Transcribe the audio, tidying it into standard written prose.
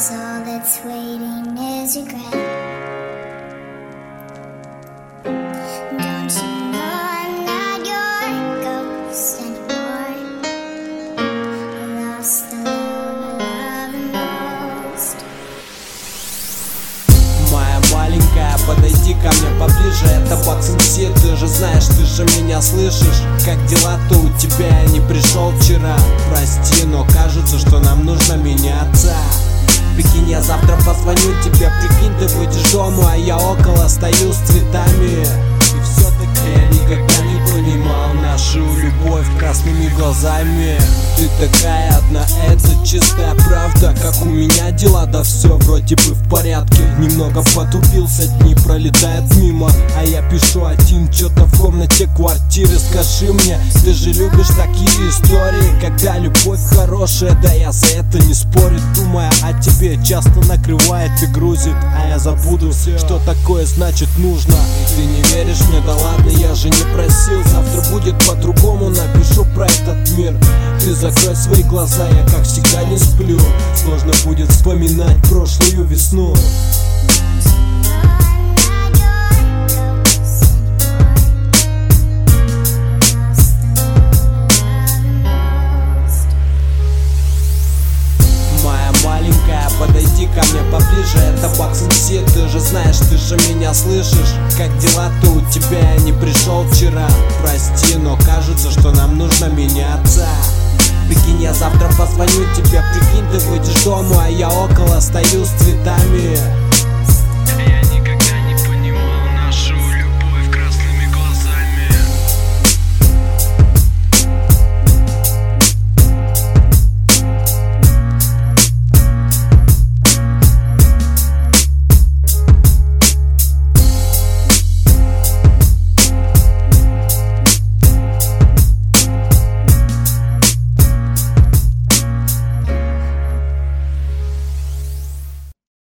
'cause all that's waiting is regret. Don't you know I'm not your ghost anymore? I lost the love I love most. Моя маленькая, подойди ко мне поближе. Это Бакс МС, ты же знаешь, ты же меня слышишь. Как дела-то у тебя? Я не пришел вчера. Прости, но кажется, что нам нужно меняться. Прикинь, я завтра позвоню тебе. Прикинь, ты выйдешь дому, а я около стою с цветами. И все-таки я никогда не понимал нашу любовь красными глазами. Ты такая одна, это чистая правда. Как у меня дела, да все вроде бы в порядке. Немного потупился, дни пролетают мимо, а я пишу один, что-то в комнате квартиры. Скажи мне, ты же любишь такие истории, когда любовь хорошая, да я за это не спорю. Думая о тебе, часто накрывает и грузит, а я забуду все, что такое значит нужно. И ты не веришь мне, да ладно, я же не просил. Завтра будет по-другому, напишу про этот мир. Ты закрой свои глаза, я как всегда не сплю. Сложно будет вспоминать прошлую весну. Моя маленькая, подойди ко мне поближе. Это Бакс МС, ты же знаешь, ты же меня слышишь. Как дела-то у тебя? Я не пришел вчера. Прости, но кажется, что нам нужно меняться. Прикинь, я завтра позвоню тебе. Прикинь, ты выйдешь дому, а я около стою с цветами.